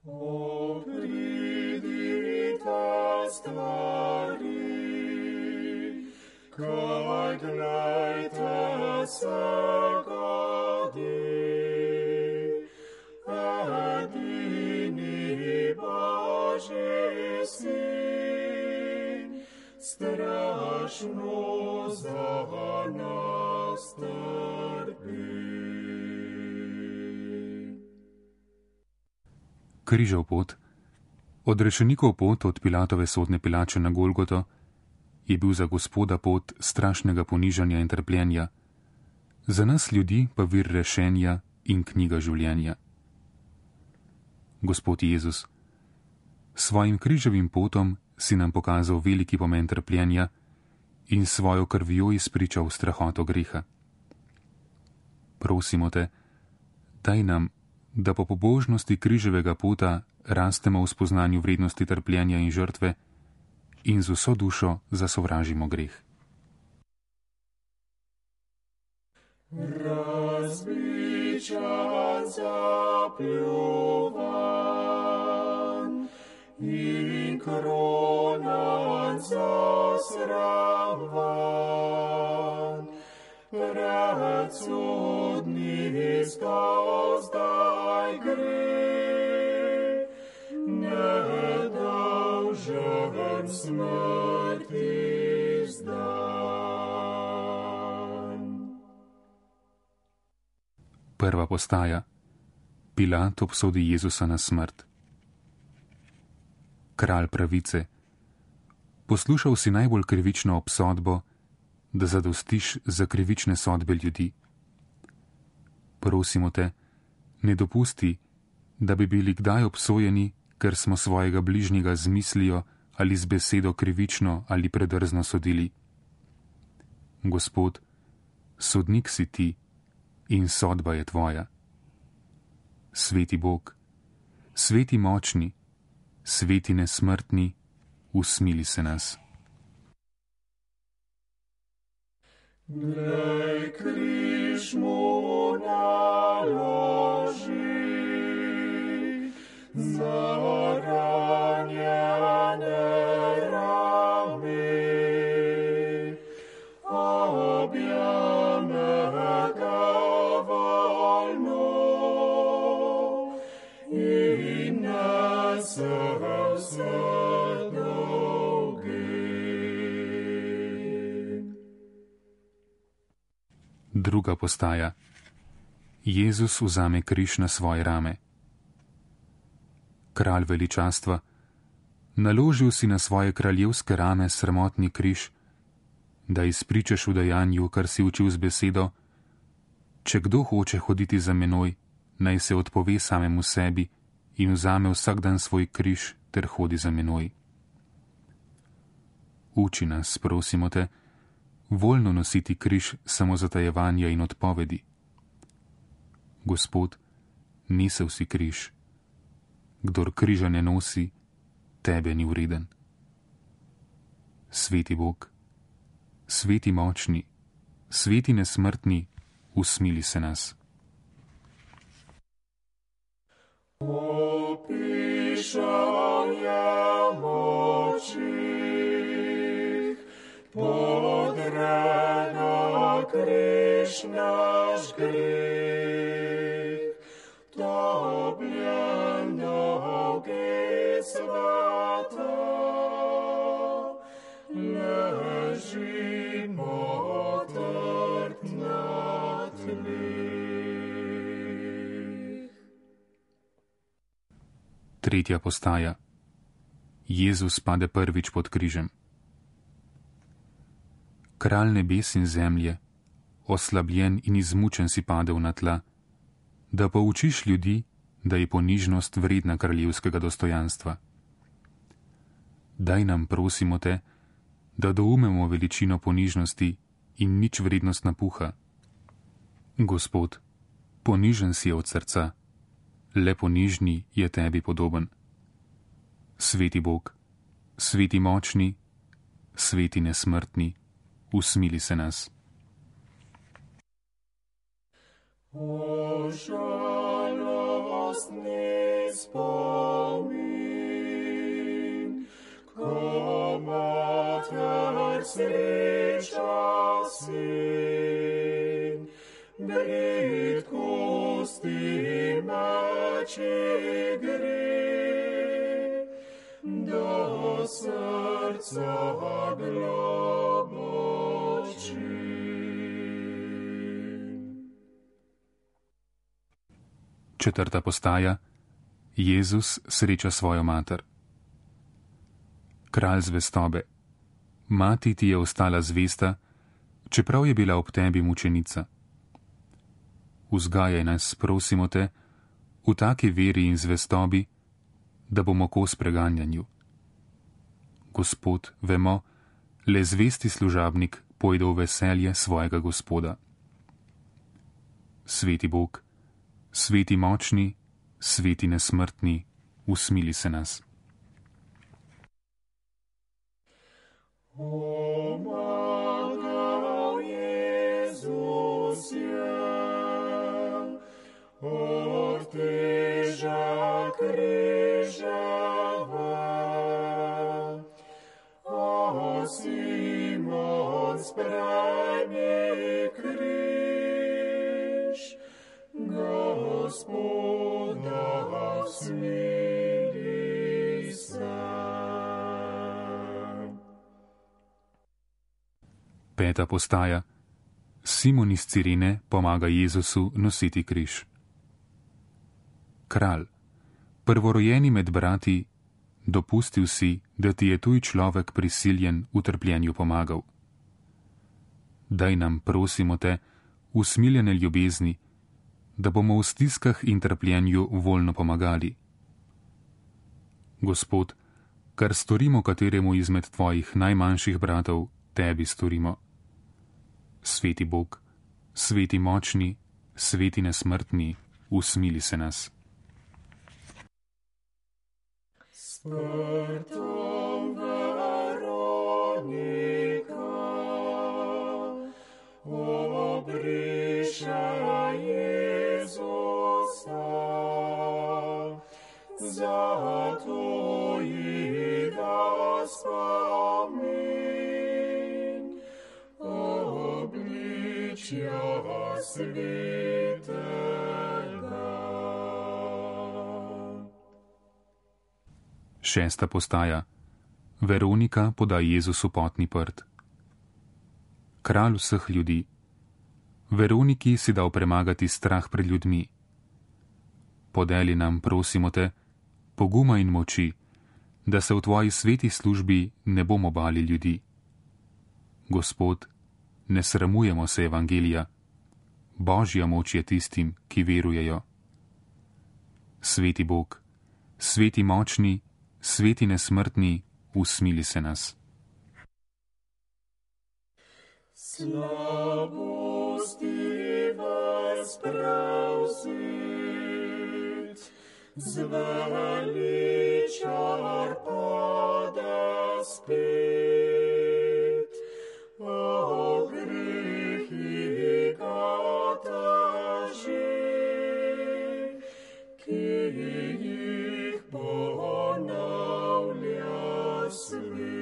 O pridite stvari, kaj glejte se godi, edini Božji Sin, strašno za nas trpi. Križev pot, odrešenikov pot od Pilatove sodne pilače na Golgoto, je bil za Gospoda pot strašnega ponižanja in trpljenja, za nas ljudi pa vir rešenja in knjiga življenja. Gospod Jezus, svojim križevim potom si nam pokazal veliki pomen trpljenja in svojo krvjo izpričal strahoto greha. Prosimo te, daj nam, da po pobožnosti križevega pota rastemo v spoznanju vrednosti trpljenja in žrtve in z vso dušo zasovražimo greh. Razbičan, zapljuvan in kronan zasramovan, pred sodni stol zdaj gre, nedolžen smrti zdan. Prva postaja. Pilat obsodi Jezusa na smrt. Kralj pravice, poslušal si najbolj krivično obsodbo, da zadostiš za krivične sodbe ljudi. Prosimo te, ne dopusti, da bi bili kdaj obsojeni, ker smo svojega bližnjega z mislijo ali z besedo krivično ali predrzno sodili. Gospod, sodnik si ti in sodba je tvoja. Sveti Bog, sveti močni, sveti nesmrtni, usmili se nas. Glej, križ mu naloži, za ranjene rame, objame ga voljno in nese vse dolge. Druga postaja. Jezus vzame križ na svoje rame. Kralj veličastva, naložil si na svoje kraljevske rame sramotni križ, da izpričaš v dejanju, kar si učil z besedo: če kdo hoče hoditi za menoj, naj se odpove samemu sebi in vzame vsak dan svoj križ ter hodi za menoj. Uči nas, prosimo te, voljno nositi križ samozatajevanja in odpovedi. Gospod, nesel si križ. Kdor križa ne nosi, tebe ni vreden. Sveti Bog, sveti močni, sveti nesmrtni, usmili se nas. Opišanje močih, podreda križ naš greh, topljen noge sveta, ležimo trd na tleh. Tretja postaja. Jezus pade prvič pod križem. Kralj nebes in zemlje, oslabljen in izmučen si padel na tla, da poučiš ljudi, da je ponižnost vredna kraljevskega dostojanstva. Daj nam, prosimo te, da doumemo veličino ponižnosti in nič vrednost napuha. Gospod, ponižen si od srca, le ponižni je tebi podoben. Sveti Bog, sveti močni, sveti nesmrtni, usmili se nas. O žalostni spomini, sreča sin, bridkosti meči gre, do srca globoči. Četrta postaja. Jezus sreča svojo mater. Kralj zvestobe, mati ti je ostala zvesta, čeprav je bila ob tebi mučenica. Vzgajaj nas, prosimo te, v taki veri in zvestobi, da bomo kos preganjanju. Gospod, vemo, le zvesti služabnik pojde v veselje svojega Gospoda. Sveti Bog, sveti močni, sveti nesmrtni, usmili se nas. Pomagal Jezus je, od teža križeva. O Simon, sprejmi križ, Gospoda smili se. Peta postaja. Simon iz Cirene pomaga Jezusu nositi križ. Kralj, prvorojeni med brati, dopustil si, da ti je tuj človek prisiljen v trpljenju pomagal. Daj nam, prosimo te, usmiljene ljubezni, da bomo v stiskah in trpljenju voljno pomagali. Gospod, kar storimo kateremu izmed tvojih najmanjših bratov, tebi storimo. Sveti Bog, sveti močni, sveti nesmrtni, usmili se nas. Smrtom veronika, obriša Jezusa, zato ji da spomin, obličja svetega. Šesta postaja. Veronika poda Jezusu potni prt. Kralj vseh ljudi. Veroniki si dal premagati strah pred ljudmi. Podeli nam, prosimo te, poguma in moči, da se v tvoji sveti službi ne bomo bali ljudi. Gospod, ne sramujemo se evangelija. Božja moč je tistim, ki verujejo. Sveti Bog, sveti močni, sveti nesmrtni, usmili se nas. Slabosti vas pravzit, zveličar pada spet, o grehi ga taži, ki jih ponavlja svet.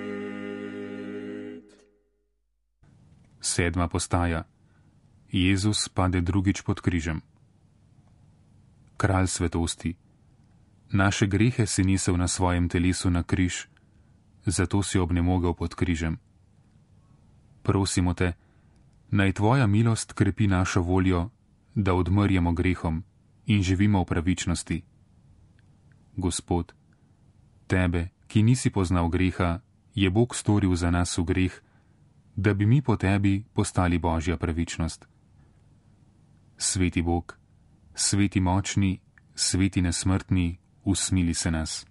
Sedma postaja. Jezus pade drugič pod križem. Kralj svetosti, naše grehe si nisel na svojem telesu na križ, zato si obnemogel pod križem. Prosimo te, naj tvoja milost krepi našo voljo, da odmrjemo grehom in živimo v pravičnosti. Gospod, tebe, ki nisi poznal greha, je Bog storil za nas v greh, da bi mi po tebi postali Božja pravičnost. Sveti Bog, sveti močni, sveti nesmrtni, usmili se nas.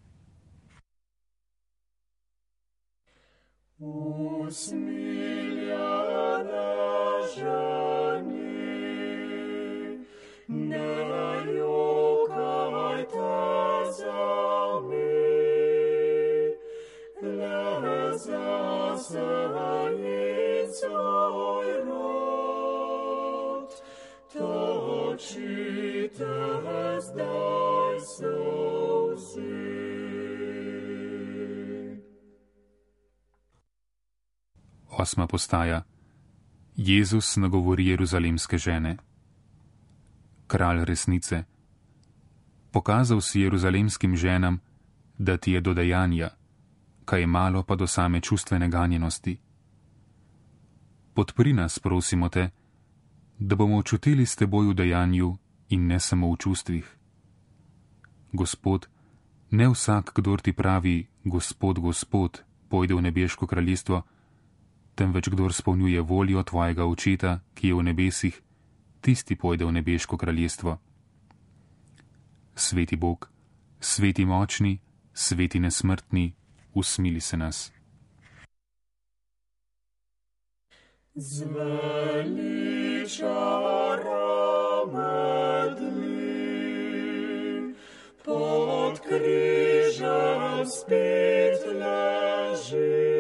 Usmiljena ženi, ne jokajte za me, le za svoj rod, točite zdaj solze. 8. postaja. Jezus nagovori jeruzalemske žene. Kralj resnice. Pokazal si jeruzalemskim ženam, da ti je do dejanja, kaj je malo pa do same čustvene ganjenosti. Podpri nas, prosimo te, da bomo občutili s teboj v dejanju in ne samo v čustvih. Gospod, ne vsak, kdor ti pravi, Gospod, Gospod, pojde v nebeško kraljestvo, temveč kdor spolnjuje voljo tvojega očeta, ki je v nebesih, tisti pojde v nebeško kraljestvo. Sveti Bog, sveti močni, sveti nesmrtni, usmili se nas. Zveličara medli, pod križem spet leži.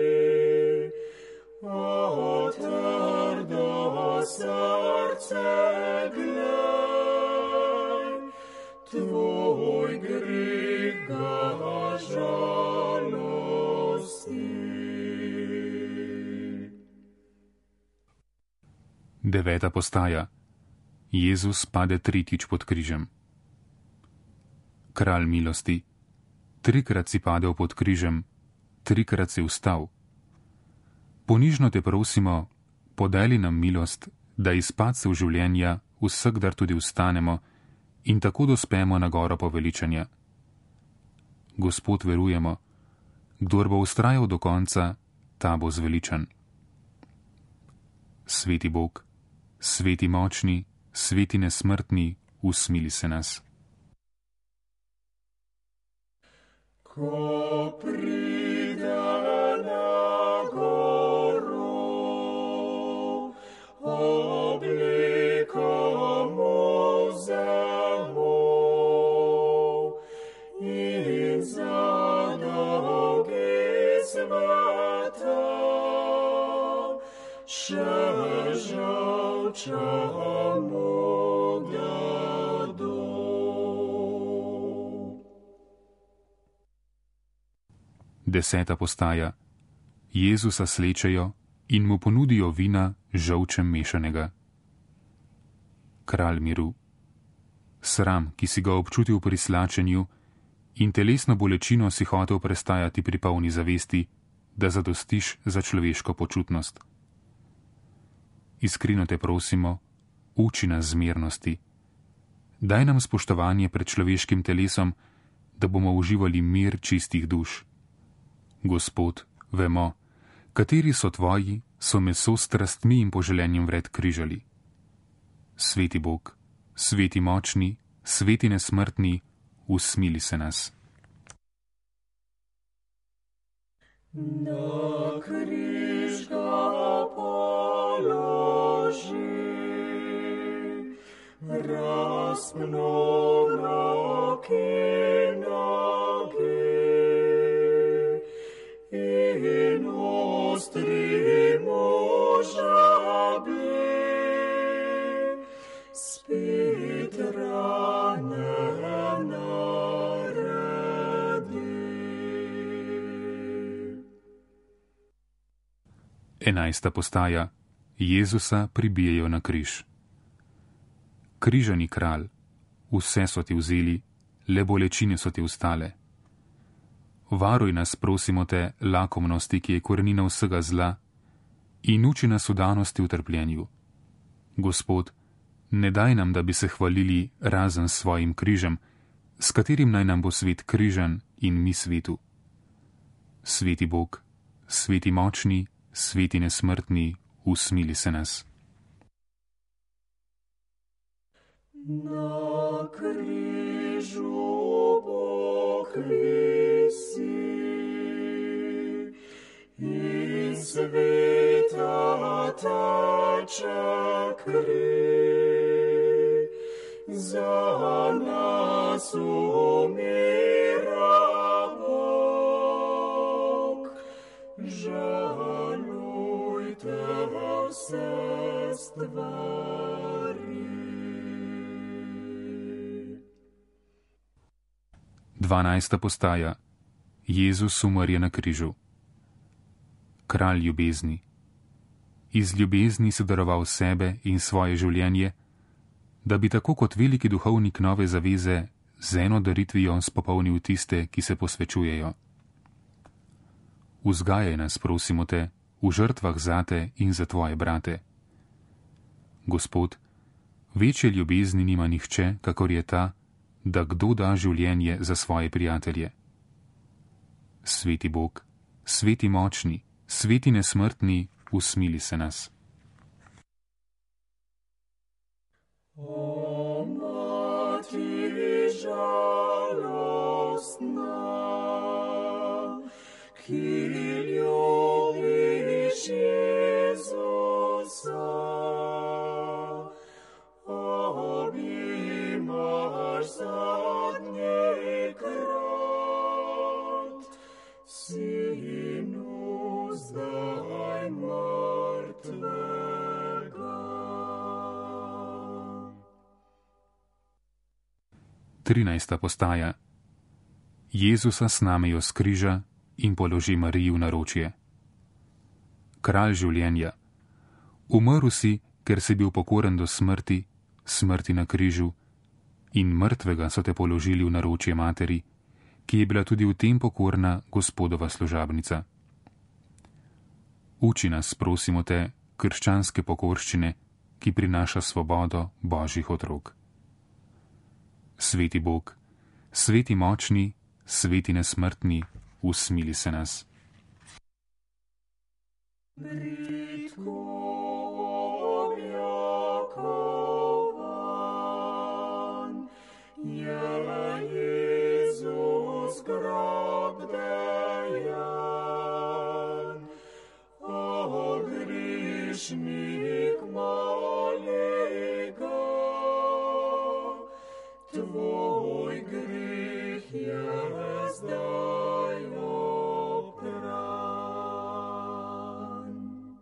O trdo srce, glej, tvoj greh ga žalosti. 9. postaja. Jezus pade tretjič pod križem. Kralj milosti, 3-krat si padel pod križem, 3-krat si vstal. Ponižno te prosimo, podeli nam milost, da iz padcev življenja vsakdar tudi vstanemo in tako dospemo na goro poveličanja. Gospod, verujemo, kdor bo vztrajal do konca, ta bo zveličan. Sveti Bog, sveti močni, sveti nesmrtni, usmili se nas. Ko pride na goro, obliko mu vzemo in za dolgi sveta še žolčamo ga dol. 10. postaja. Jezusa slečejo in mu ponudijo vina žolčem mešanega. Kralj miru. Sram, ki si ga občutil pri slačenju, in telesno bolečino si hotel prestajati pri polni zavesti, da zadostiš za človeško počutnost. Iskreno te prosimo, uči nas zmernosti. Daj nam spoštovanje pred človeškim telesom, da bomo uživali mir čistih duš. Gospod, vemo, kateri so tvoji, so meso s strastmi in poželenjem vred križali. Sveti Bog, sveti močni, sveti nesmrtni, usmili se nas. Na križ ga položi, razpno roke noge in ostri možabi, spet rane naredi. 11. postaja. Jezusa pribijejo na križ. Križani kralj, vse so ti vzeli, le bolečine so ti ostale. Varuj nas, prosimo te, lakomnosti, ki je korenina vsega zla, in uči nas vdanosti v trpljenju. Gospod, ne daj nam, da bi se hvalili razen s svojim križem, s katerim naj nam bo svet križan in mi svetu. Sveti Bog, sveti močni, sveti nesmrtni, usmili se nas. Na križu Bog visi in sveta teče kri, za nas umira Bog, žalujte vse stvari. 12. postaja. Jezus umrje na križu. Kralj ljubezni, iz ljubezni si daroval sebe in svoje življenje, da bi tako kot veliki duhovnik nove zaveze z eno daritvijo spopolnil tiste, ki se posvečujejo. Vzgajaj nas, prosimo te, v žrtvah zate in za tvoje brate. Gospod, večje ljubezni nima nihče, kakor je ta, da kdo da življenje za svoje prijatelje. Sveti Bog, sveti močni, sveti nesmrtni, usmili se nas. O Mati žalostna, ki ljubiš Jezusa, objimaš zadnjikrat, Sinu zdaj mrtvega. 13. postaja. Jezusa snamejo s križa in položi Mariji v naročje. Kralj življenja, umrl si, ker si bil pokoren do smrti, smrti na križu, in mrtvega so te položili v naročje materi, ki je bila tudi v tem pokorna Gospodova služabnica. Uči nas, prosimo te, krščanske pokorščine, ki prinaša svobodo Božjih otrok. Sveti Bog, sveti močni, sveti nesmrtni, usmili se nas. Britko objakovan, je Jezus grob dejan, o grešnik moli ga, tvoj greh je zdaj opran.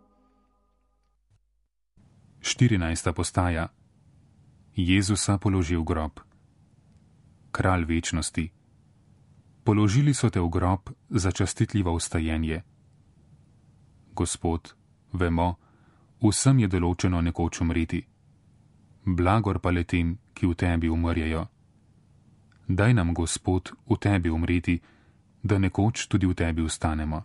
14. postaja. Jezusa položi v grob. Kralj večnosti, položili so te v grob za častitljivo vstajenje. Gospod, vemo, vsem je določeno nekoč umreti. Blagor pa le tem, ki v tebi umrjejo. Daj nam, Gospod, v tebi umreti, da nekoč tudi v tebi vstanemo.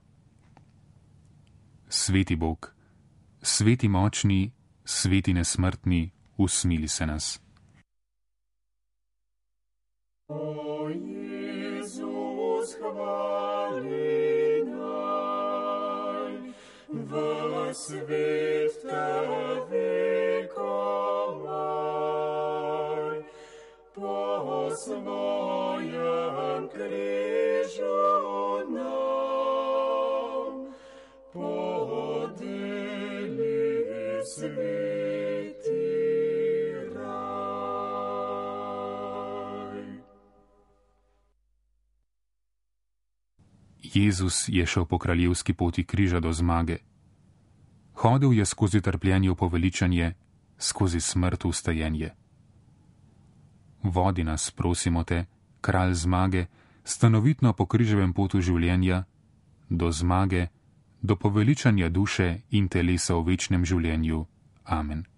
Sveti Bog, sveti močni, sveti nesmrtni, usmili se nas. O Jezus, hvali naj, v svet tebi komaj, po svojem križu nam podeli sveti raj. Jezus je šel po kraljevski poti križa do zmage. Hodil je skozi trpljenje v poveličanje, skozi smrt v vstajenje. Vodi nas, prosimo te, kralj zmage, stanovitno po križevem potu življenja, do zmage, do poveličanja duše in telesa v večnem življenju. Amen.